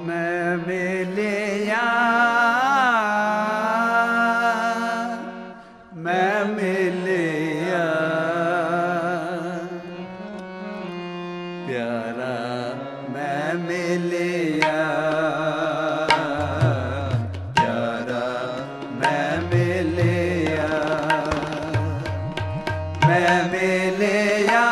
मैं मिलिया मैं मिलिया प्यारा मैं मिलिया प्यारा मैं मिलिया मैं मिलिया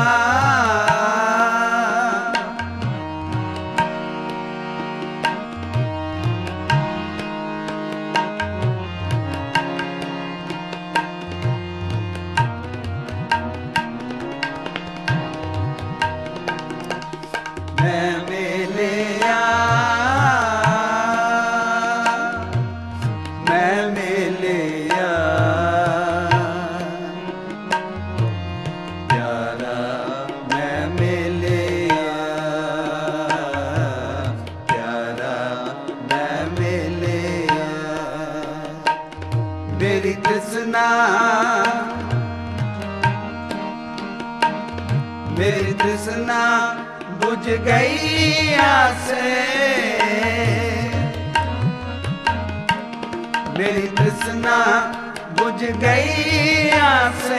मैं मिलिया मैं मिलिया प्यारा मैं मिलिया प्यारा मैं मिलिया मेरी तृष्णा मेरी तृष्णा बुझ गई आसे मेरी तृष्णा बुझ गई आसे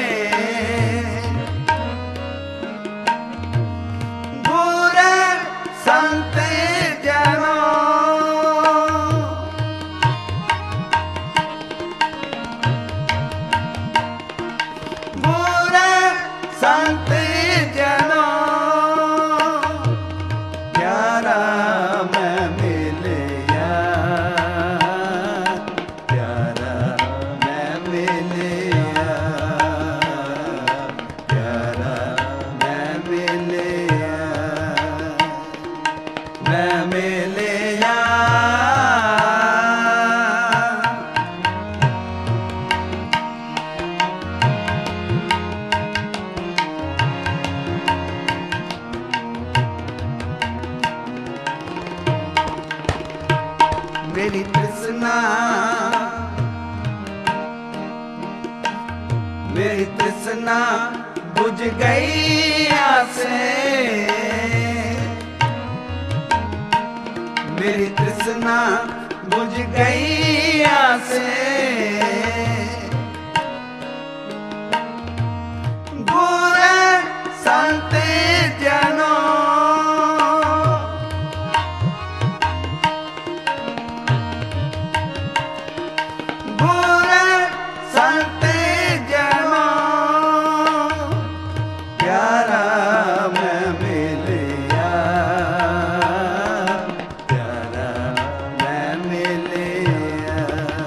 बुरे संत जनों बुरे संत जनों प्यारा मैं मिलिया प्यारा मैं मिलिया प्यारा मैं मिलिया मैं मिलिया मेरी तृष्णा मेरी तृष्णा बुझ गई आसे मेरी तृष्णा बुझ गई आसे बुरे संत जनों संत जनों प्यारा मैं मिलिया प्यारा मैं मिलिया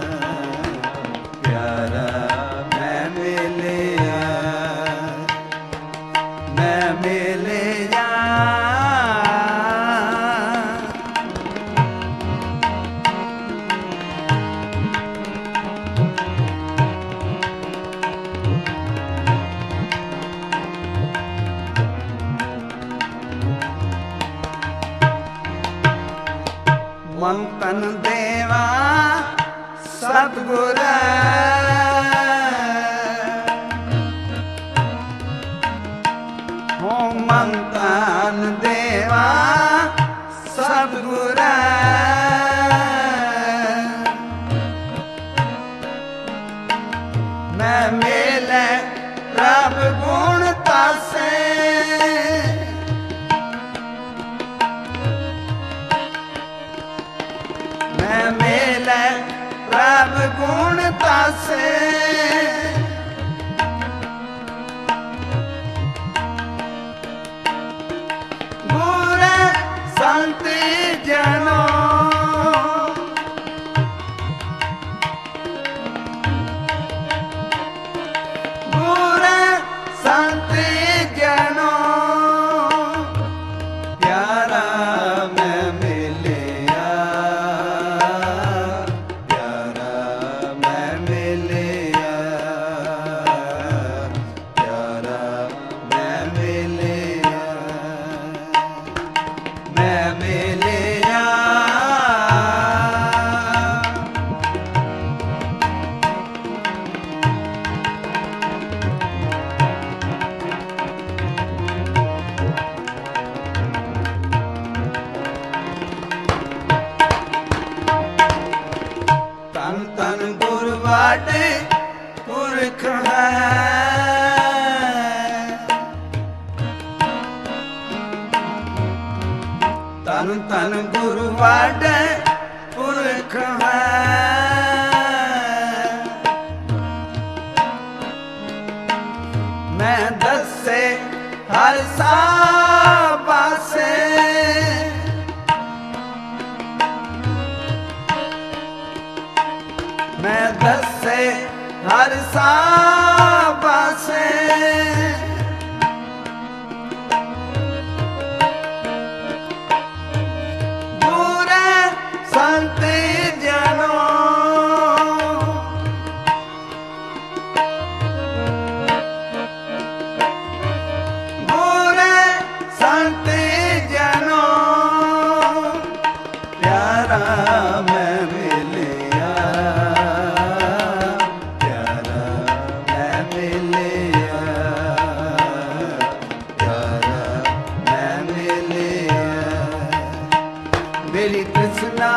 प्यारा मैं मिलिया मैं मिलिया मन तन देवा सतगुर हो मन तन देवा सतगुर मैं मिले रब गुण तासे मैं मिले रब गुण तासे बुरे संत जनों बुरे संत जनों प्यारा मैं मिलिया प्यारा मैं मिलिया ਧਨ ਧਨ ਗੁਰੂ ਵਾਢੇ ਪੁਰਖ ਹੈ। ਮੈਂ ਦੱਸੇ ਹਰ ਸਾਬਾਸੇ ਮੈਂ ਦੱਸੇ ਹਰ ਸਾਬਾਸੇ ਬੁਰੇ ਸੰਤ ਜਨੋ ਬੁਰੇ ਸੰਤ ਜਨੋ ਪਿਆਰਾ ਮੈਂ ਮਿਲਿਆ ਪਿਆਰਾ ਮੈਂ ਮਿਲਿਆ ਪਿਆਰਾ ਮੈਂ ਮਿਲਿਆ ਮੇਰੀ ਤ੍ਰਿਸ਼ਨਾ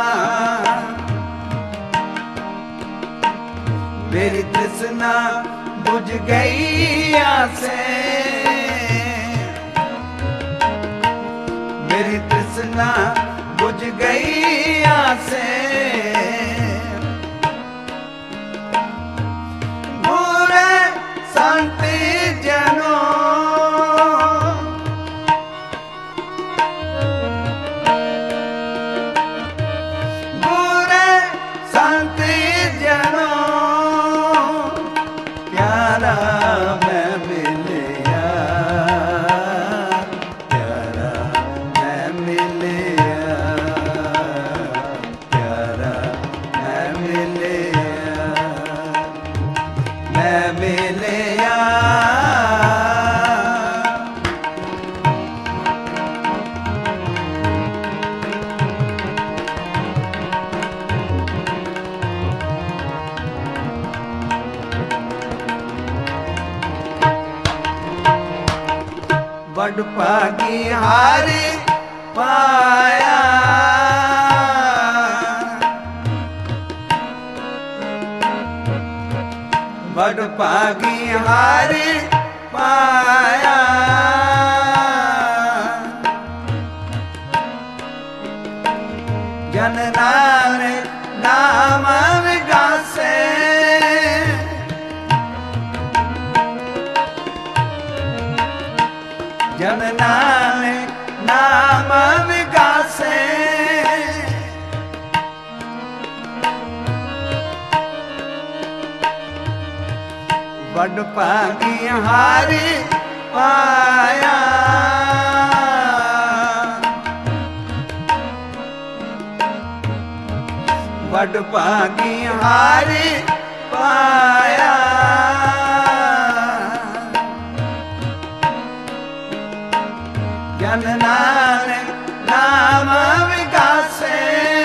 ਮੇਰੀ ਤ੍ਰਿਸ਼ਨਾ ਬੁਝ ਗਈ ਆਸੇ मेरी तृष्णा बुझ गई आसे बुरे संत जनो बुरे संत जनो प्यारा मैं मिलिया बड़ भागी हारे पाया बड़ भागी हारे पाया जन नानक नाम विगासे जन नानक नाम विगासे बड़ भागी हारे पाया बड़ भागी हारे पाया जन नानक नाम विगासे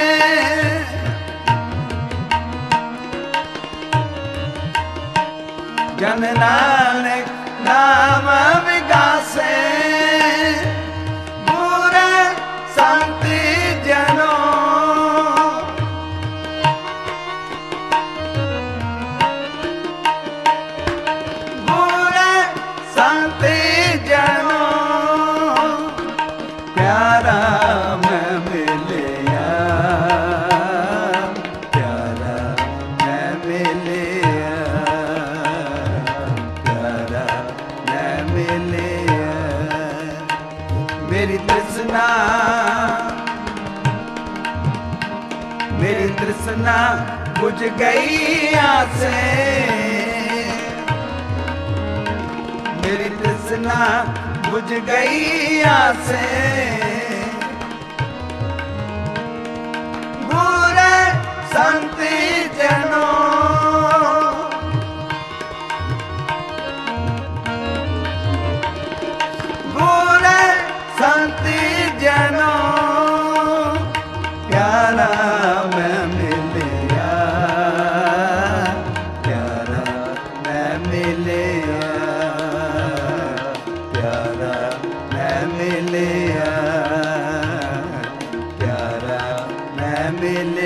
जन नानक नाम विगासे बुरे संत जनो बुरे संत जनो प्यारा मैं मिलिया प्यारा मैं मिलिया प्यारा मैं मिलिया मेरी तृष्णा बुझ गई आसे मेरी तृष्णा बुझ गई आसे बुरे संत जनो बुरे संत जनो प्यारा मैं मिलिया प्यारा मैं मिलिया प्यारा मैं मिलिया प्यारा मैं मिलिया